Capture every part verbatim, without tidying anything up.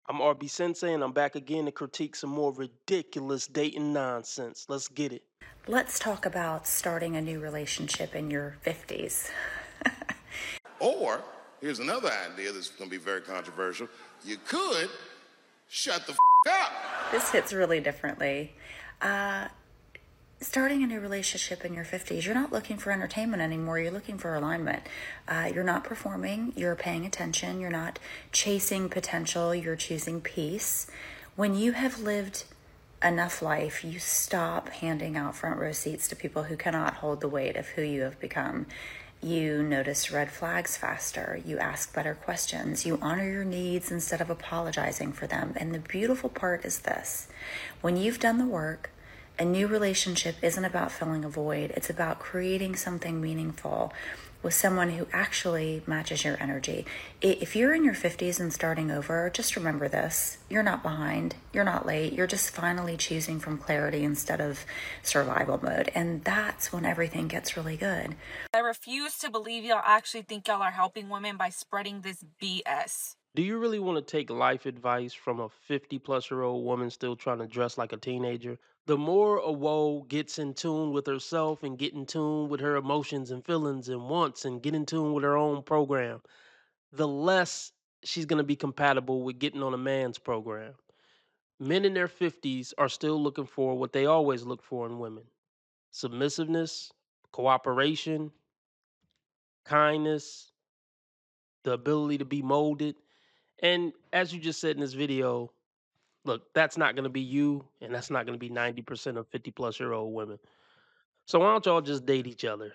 I'm R B Sensei, and I'm back again to critique some more ridiculous dating nonsense. Let's get it. Let's talk about starting a new relationship in your fifties. Or, here's another idea that's going to be very controversial. You could shut the f*** up. This hits really differently. Uh, starting a new relationship in your fifties, you're not looking for entertainment anymore. You're looking for alignment. Uh, you're not performing. You're paying attention. You're not chasing potential. You're choosing peace. When you have lived enough life, you stop handing out front row seats to people who cannot hold the weight of who you have become. You notice red flags faster. You ask better questions. You honor your needs instead of apologizing for them. And the beautiful part is this: when you've done the work, a new relationship isn't about filling a void. It's about creating something meaningful with someone who actually matches your energy. If you're in your fifties and starting over, just remember this: you're not behind, you're not late, you're just finally choosing from clarity instead of survival mode. And that's when everything gets really good. I refuse to believe y'all actually think y'all are helping women by spreading this B S. Do you really want to take life advice from a fifty plus year old woman still trying to dress like a teenager? The more a woe gets in tune with herself and get in tune with her emotions and feelings and wants and get in tune with her own program, the less she's going to be compatible with getting on a man's program. Men in their fifties are still looking for what they always look for in women: submissiveness, cooperation, kindness, the ability to be molded. And as you just said in this video, look, that's not going to be you, and that's not going to be ninety percent of fifty plus year old women. So why don't y'all just date each other?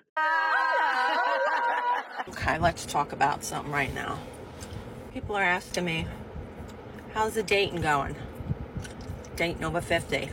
Okay, let's talk about something right now. People are asking me, how's the dating going? Dating over fifty.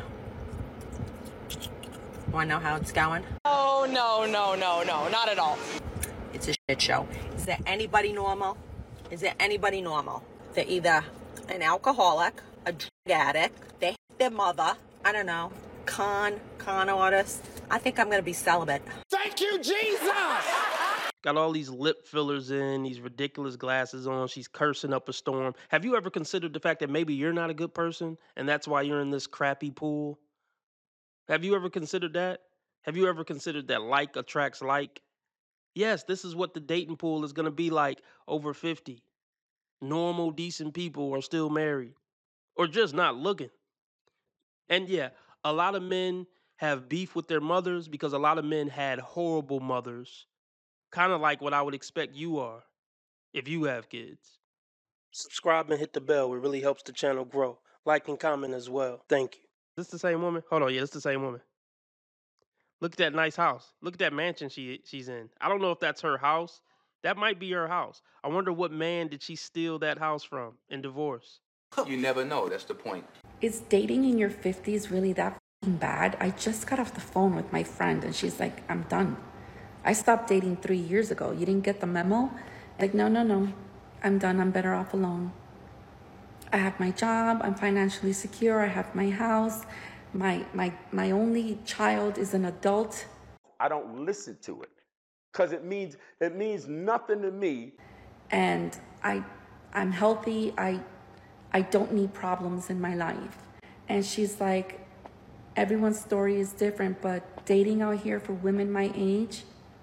Want to know how it's going? Oh, no, no, no, no, not at all. It's a shit show. Is there anybody normal? Is there anybody normal? They're either an alcoholic, a drug addict, they hate their mother, I don't know, con, con artist. I think I'm going to be celibate. Thank you, Jesus! Got all these lip fillers in, these ridiculous glasses on. She's cursing up a storm. Have you ever considered the fact that maybe you're not a good person and that's why you're in this crappy pool? Have you ever considered that? Have you ever considered that like attracts like? Yes, this is what the dating pool is going to be like over fifty. Normal, decent people are still married or just not looking. And yeah, a lot of men have beef with their mothers because a lot of men had horrible mothers. Kind of like what I would expect you are if you have kids. Subscribe and hit the bell. It really helps the channel grow. Like and comment as well. Thank you. Is this the same woman? Hold on. Yeah, it's the same woman. Look at that nice house. Look at that mansion she she's in. I don't know if that's her house. That might be her house. I wonder what man did she steal that house from in divorce? You never know. That's the point. Is dating in your fifties really that f***ing bad? I just got off the phone with my friend and she's like, I'm done. I stopped dating three years ago. You didn't get the memo? Like, no, no, no. I'm done. I'm better off alone. I have my job. I'm financially secure. I have my house. My my my only child is an adult. I don't listen to it because it means it means nothing to me. And I I'm healthy. I I don't need problems in my life. And she's like, everyone's story is different, but dating out here for women my age,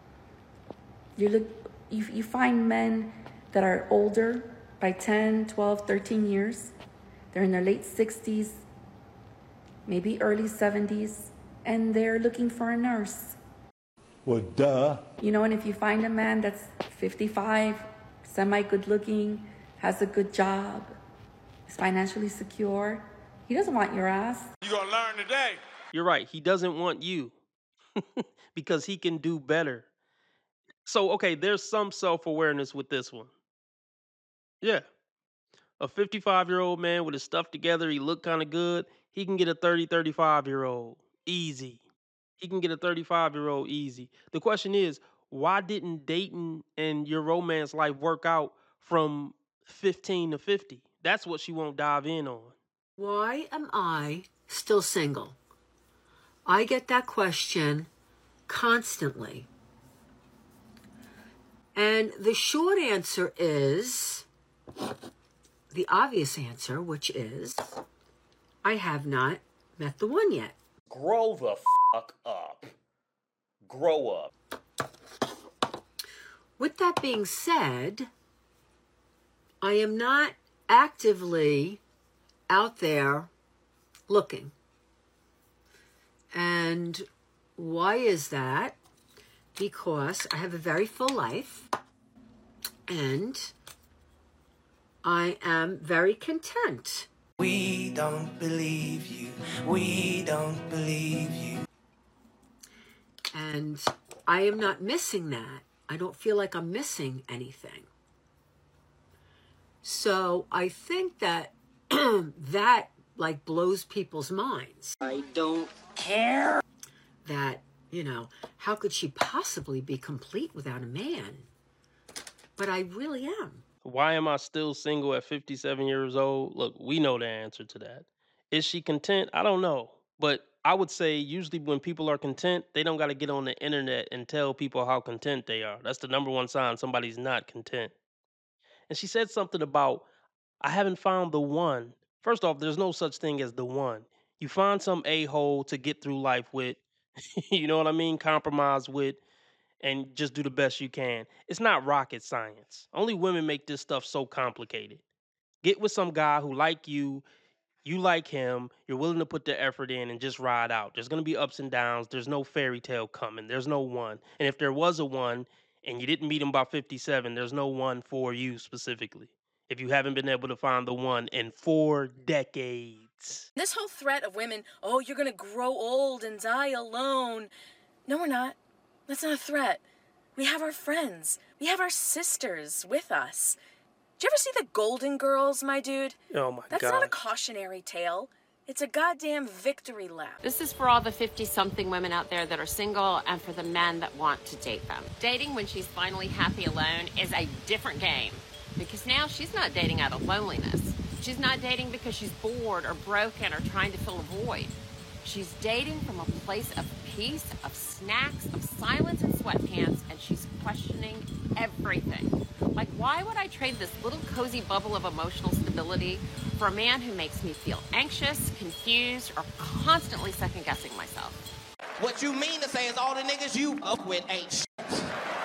you look you, you find men that are older by ten, twelve, thirteen years. They're in their late sixties, maybe early seventies, and they're looking for a nurse. Well, duh. You know, and if you find a man that's fifty-five, semi-good looking, has a good job, is financially secure, he doesn't want your ass. You're going to learn today. You're right. He doesn't want you because he can do better. So, okay, there's some self-awareness with this one. Yeah. A fifty-five-year-old man with his stuff together, he look kind of good, he can get a thirty, thirty-five-year-old easy. He can get a thirty-five-year-old easy. The question is, why didn't dating and your romance life work out from fifteen to fifty? That's what she won't dive in on. Why am I still single? I get that question constantly. And the short answer is the obvious answer, which is I have not met the one yet. Grow the fuck up. Grow up. With that being said, I am not actively out there looking. And why is that? Because I have a very full life and I am very content. We don't believe you. We don't believe you. And I am not missing that. I don't feel like I'm missing anything. So I think that that like blows people's minds. I don't care. That, you know, how could she possibly be complete without a man? But I really am. Why am I still single at fifty-seven years old? Look, we know the answer to that. Is she content? I don't know. But I would say usually when people are content, they don't got to get on the internet and tell people how content they are. That's the number one sign somebody's not content. And she said something about, I haven't found the one. First off, there's no such thing as the one. You find some a-hole to get through life with, you know what I mean? Compromise with, and just do the best you can. It's not rocket science. Only women make this stuff so complicated. Get with some guy who like you, you like him, you're willing to put the effort in and just ride out. There's going to be ups and downs. There's no fairy tale coming. There's no one. And if there was a one and you didn't meet him by fifty-seven, there's no one for you specifically. If you haven't been able to find the one in four decades. This whole threat of women, oh, you're going to grow old and die alone. No, we're not. That's not a threat. We have our friends. We have our sisters with us. Did you ever see the Golden Girls, my dude? Oh my That's God. not a cautionary tale. It's a goddamn victory lap. This is for all the fifty-something women out there that are single and for the men that want to date them. Dating when she's finally happy alone is a different game because now she's not dating out of loneliness. She's not dating because she's bored or broken or trying to fill a void. She's dating from a place of peace, of snacks, of silence and sweatpants, and she's questioning everything. Like, why would I trade this little cozy bubble of emotional stability for a man who makes me feel anxious, confused, or constantly second-guessing myself? What you mean to say is all the niggas you up with ain't shit.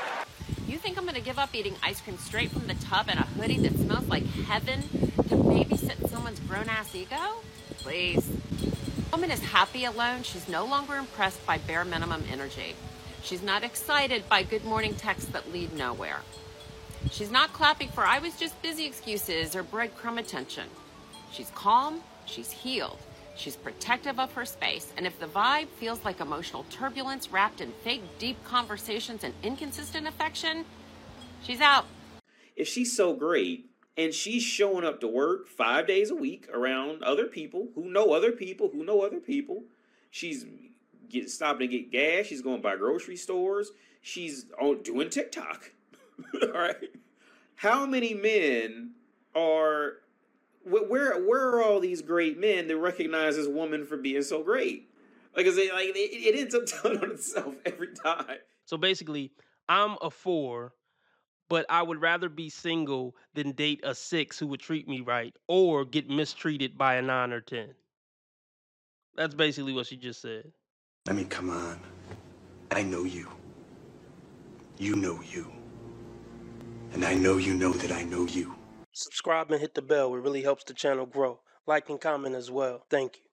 You think I'm gonna give up eating ice cream straight from the tub in a hoodie that smells like heaven to babysit someone's grown-ass ego? Please. When a woman is happy alone, she's no longer impressed by bare minimum energy. She's not excited by good morning texts that lead nowhere. She's not clapping for I was just busy excuses or breadcrumb attention. She's calm, she's healed, she's protective of her space, and if the vibe feels like emotional turbulence wrapped in fake deep conversations and inconsistent affection, she's out. If she's so great, and she's showing up to work five days a week around other people who know other people who know other people. She's get, stopping to get gas. She's going by grocery stores. She's on, doing TikTok. All right. How many men are, where, where are all these great men that recognize this woman for being so great? Like I say, like it, it ends up telling on itself every time. So basically, I'm a four, but I would rather be single than date a six who would treat me right or get mistreated by a nine or ten. That's basically what she just said. I mean, come on. I know you. You know you. And I know you know that I know you. Subscribe and hit the bell. It really helps the channel grow. Like and comment as well. Thank you.